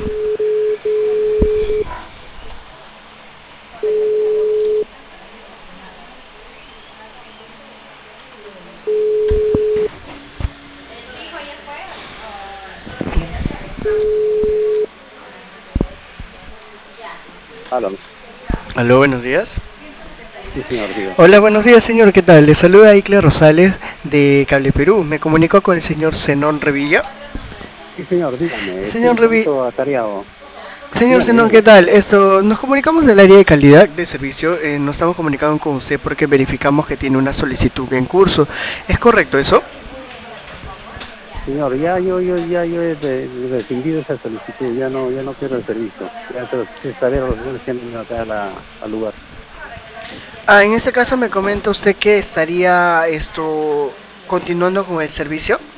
Aló. Aló, buenos días. Sí, señor, diga. Hola, buenos días, señor. ¿Qué tal? Le saluda Icle Rosales de Cable Perú. Me comunico con el señor Zenón Revilla. Sí, señor, dígame. Estoy Señor un Revi, poquito atareado. señor Dígame, Zenón, ¿qué dígame. tal? Nos comunicamos del área de calidad de servicio. Nos estamos comunicando con usted porque verificamos que tiene una solicitud en curso. ¿Es correcto eso? Señor, yo he rescindido esa solicitud. Ya no quiero el servicio. Ya se estaré recién acá al lugar. En este caso me comenta usted que estaría continuando con el servicio.